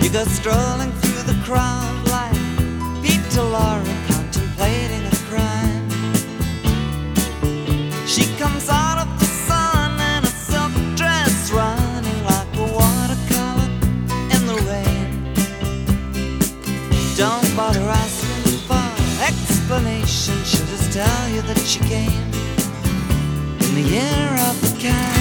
You go strolling through the crowd like Peter Lorre contemplating a crime. She comes out of the sun in a silk dress, running like a watercolor in the rain. Don't bother asking for explanation, she'll just tell you that she came in the year of the cat.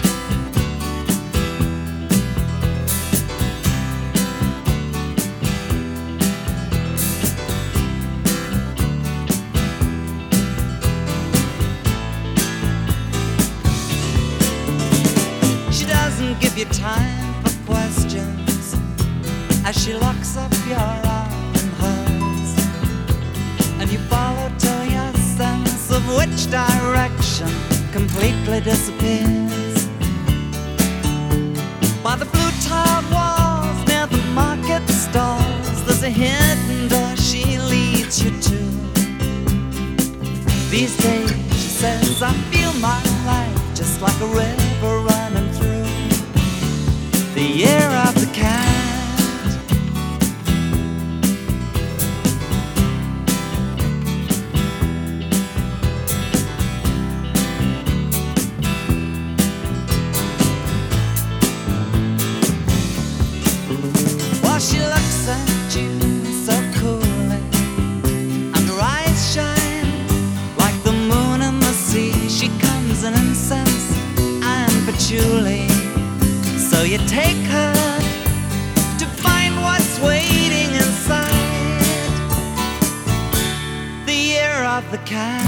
She doesn't give you time for questions as she locks up your arm in hers, and you follow till your sense of which direction completely disappears. By the blue tiled walls near the market stalls, there's a hidden door she leads you to. These days, she says, I feel my life just like a river running through the year of the cat. While she looks at you so coolly, and her eyes shine like the moon and the sea. She comes in incense and patchouli, so you take her to find what's waiting inside the year of the cat.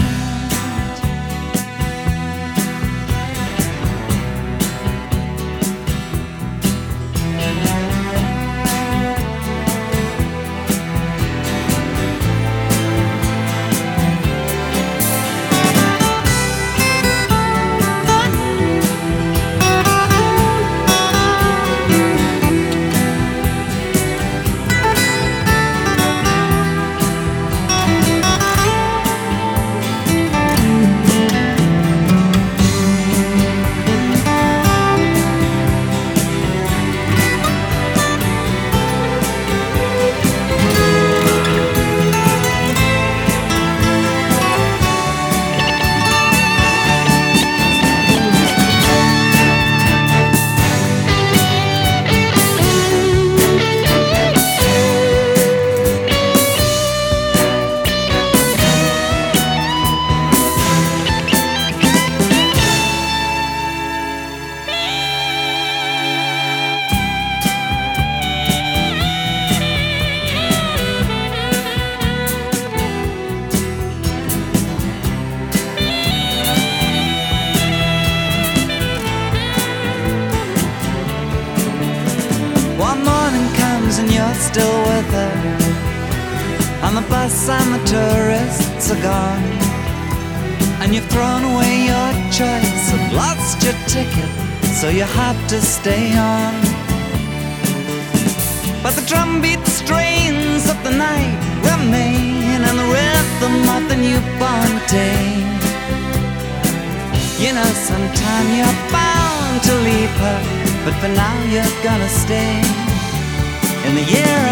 One morning comes and you're still with her, and the bus and the tourists are gone, and you've thrown away your choice and lost your ticket, so you have to stay on. But the drumbeat strains of the night remain, and the rhythm of the newborn day. You know sometime you're bound to leave her, but for now you're gonna stay in the year